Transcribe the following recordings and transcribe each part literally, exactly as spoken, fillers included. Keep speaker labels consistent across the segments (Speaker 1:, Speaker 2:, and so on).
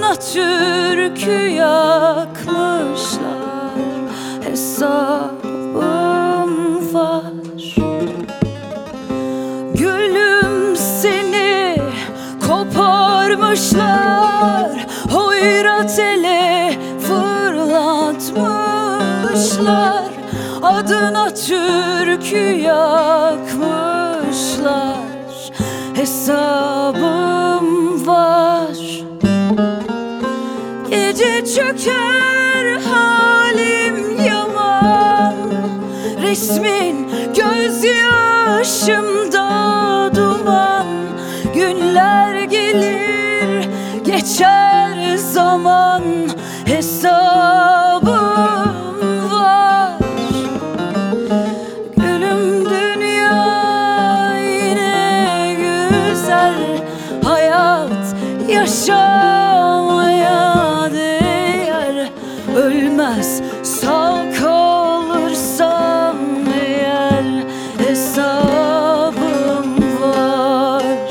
Speaker 1: Adına türkü yakmışlar, hesabım var. Gülüm seni koparmışlar, hoyrat ele fırlatmışlar. Adına türkü yakmışlar, hesabım var. Gece çöker halim yaman, resmin gözyaşımda duman. Günler gelir geçer zaman, hesabım var. Gülüm dünya yine güzel, hayat yaşamaya değer. Ölmez sağ kalırsam eğer, hesabım var,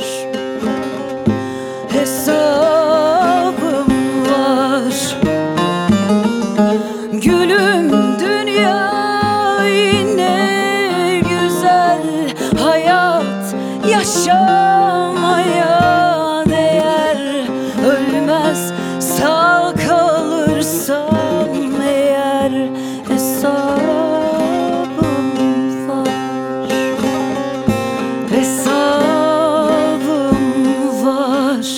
Speaker 1: hesabım var. Gülüm dünya yine güzel, hayat yaşamaya değer. Ölmez sağ kalırsam eğer, hesabım var, hesabım var.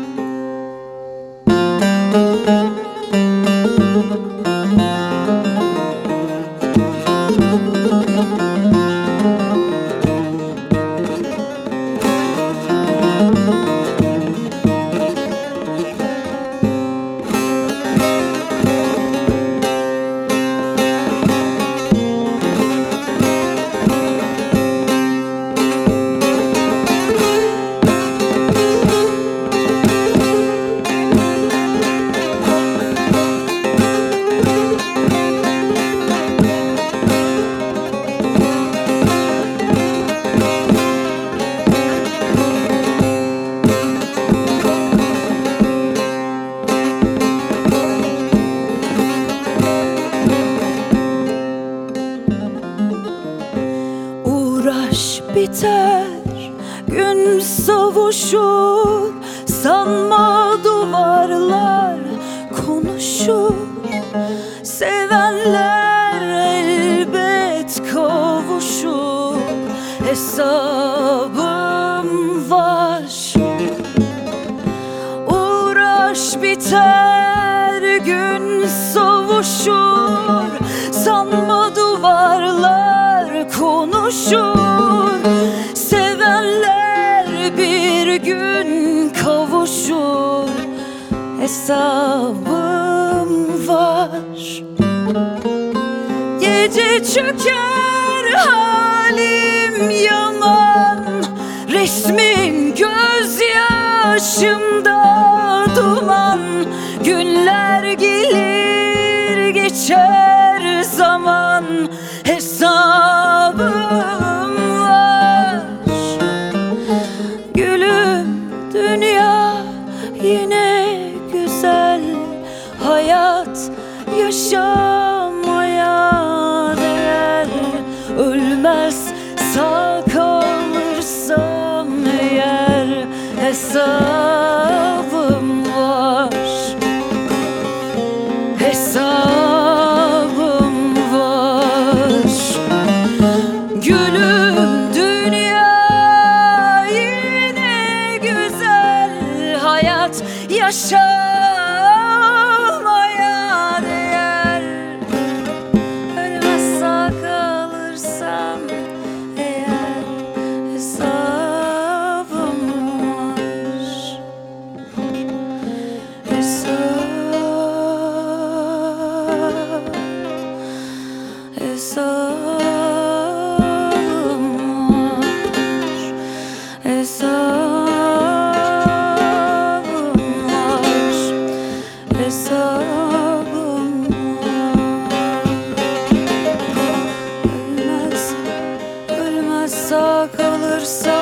Speaker 1: Uğraş biter, gün savuşur. Sanma duvarlar konuşur. Sevenler elbet kavuşur, hesabım var. Uğraş biter, gün savuşur. Sanma duvarlar konuşur. Sevenler bir gün kavuşur, hesabım var. Gece çöker halim yaman, resmin gözyaşımda duman. Günler gelir geçer zaman, hesabım var. Gülüm dünya yine güzel, hayat yaşamaya değer. Ölmez sağ kalırsam eğer, hesabım var, hesabım var. Gülüm dünya yine güzel, hayat yaşamaya değer. Ölmez sağ kalırsam eğer, hesabım var, hesap, hesabım var, hesabım var, hesabım var. Ölmez, ölmez sağ kalırsa